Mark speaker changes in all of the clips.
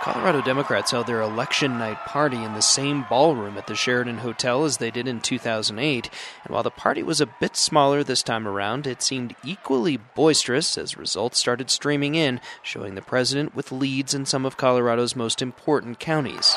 Speaker 1: Colorado Democrats held their election night party in the same ballroom at the Sheraton Hotel as they did in 2008, and while the party was a bit smaller this time around, it seemed equally boisterous as results started streaming in, showing the president with leads in some of Colorado's most important counties.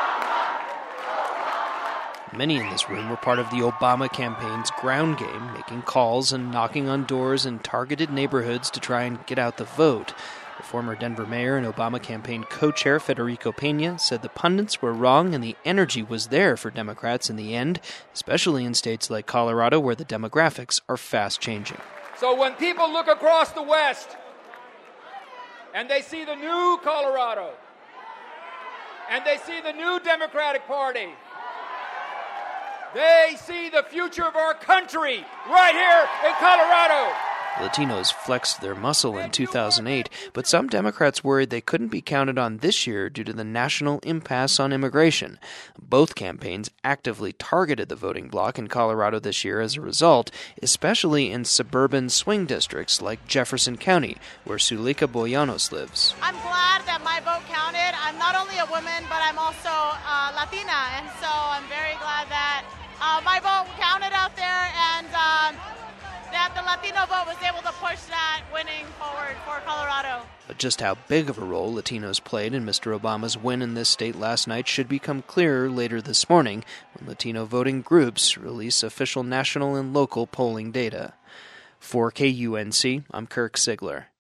Speaker 1: Many in this room were part of the Obama campaign's ground game, making calls and knocking on doors in targeted neighborhoods to try and get out the vote. The former Denver mayor and Obama campaign co-chair Federico Pena said the pundits were wrong and the energy was there for Democrats in the end, especially in states like Colorado where the demographics are fast changing.
Speaker 2: So when people look across the West and they see the new Colorado and they see the new Democratic Party, they see the future of our country right here in Colorado.
Speaker 1: Latinos flexed their muscle in 2008, but some Democrats worried they couldn't be counted on this year due to the national impasse on immigration. Both campaigns actively targeted the voting bloc in Colorado this year as a result, especially in suburban swing districts like Jefferson County, where Zuleika Boyanos lives.
Speaker 3: I'm glad that my vote counted. I'm not only a woman, but I'm also Latina, and so I'm very glad that my vote counted out there, and that the Latino vote was able to push that winning forward for Colorado.
Speaker 1: But just how big of a role Latinos played in Mr. Obama's win in this state last night should become clearer later this morning when Latino voting groups release official national and local polling data. For KUNC, I'm Kirk Sigler.